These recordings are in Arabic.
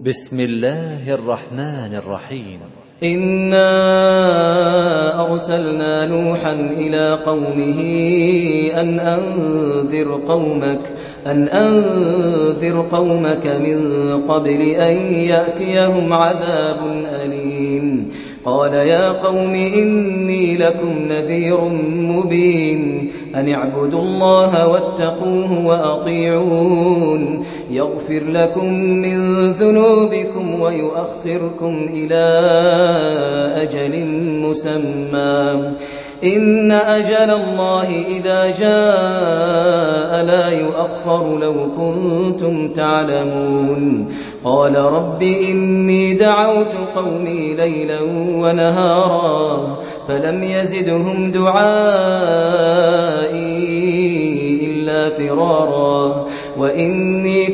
بسم الله الرحمن الرحيم. إنا أرسلنا نوحا إلى قومه أن أنذر قومك من قبل أن يأتيهم عذاب أليم. قال يا قوم إني لكم نذير مبين أن اعبدوا الله واتقوه وأطيعون يغفر لكم من ذنوبكم ويؤخركم إلى أجل مسمى إن أجل الله إذا جاء لا يؤخر لو كنتم تعلمون. قال رب إني دعوت قومي ليلا ونهارا فلم يزدهم دعائي إلا فرارا وإني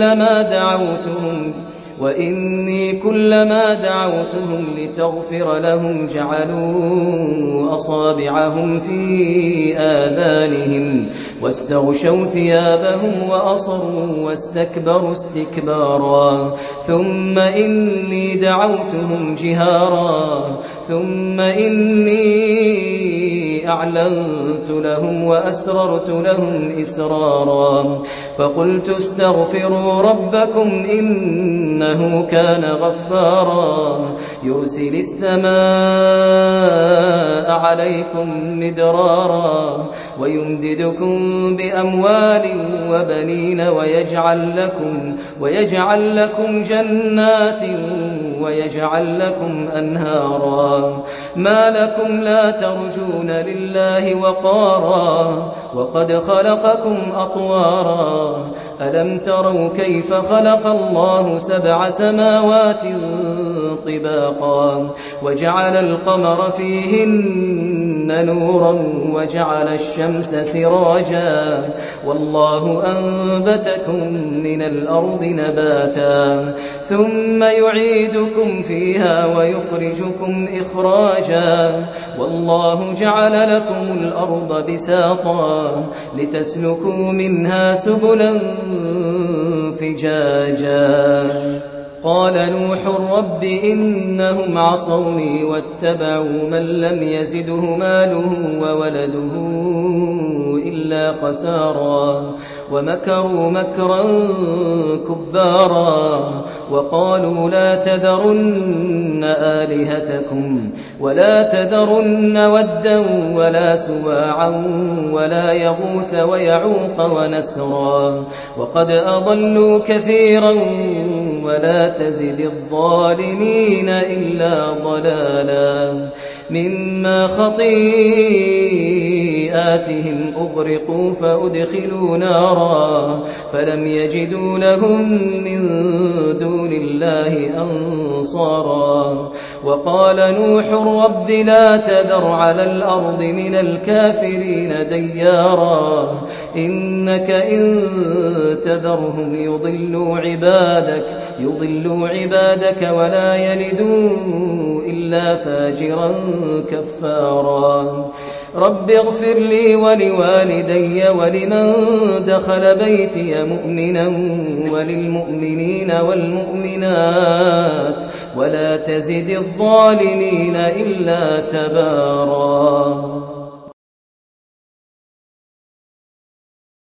كلما دعوتهم لتغفر لهم جعلوا أصابعهم في آذانهم واستغشوا ثيابهم وأصروا واستكبروا استكبارا ثم إني دعوتهم جهارا ثم إني أعلنت لهم وأسررت لهم إسرارا فقلت استغفروا ربكم إنه كان غفارا يرسل السماء عليكم مدرارا ويمددكم بأموال وبنين ويجعل لكم جنات ويجعل لكم أنهارا ما لكم لا ترجون لله وقارا وقد خلقكم أطوارا ألم تروا كيف خلق الله 7 سماوات طباقا وجعل القمر فيهن نورا وجعل الشمس سراجا والله أنبتكم من الأرض نباتا ثم يعيدكم فيها ويخرجكم إخراجا والله جعل لكم الأرض بساطا لتسلكوا منها سبلا فجاجا. قال نوح رب إنهم عصوني واتبعوا من لم يزده ماله وولده إلا خسارا ومكروا مكرا كبارا وقالوا لا تذرن آلهتكم ولا تذرن ودا ولا سواعا ولا يغوث ويعوق ونسرا وقد أضلوا كثيرا ولا تزد الظالمين إلا ضلالا مما خطيئاتهم أغرقوا فأدخلوا نارا فلم يجدوا لهم من دون الله أنصارا وقال نوح رب لا تذر على الأرض من الكافرين ديارا إنك إن تذرهم يضلوا عبادك ولا يلدوا إلا فاجرا كفارا. رب اغفر لي ولوالدي ولمن دخل بيتي مؤمنا وللمؤمنين والمؤمنات ولا تزد الظالمين إلا تبارا.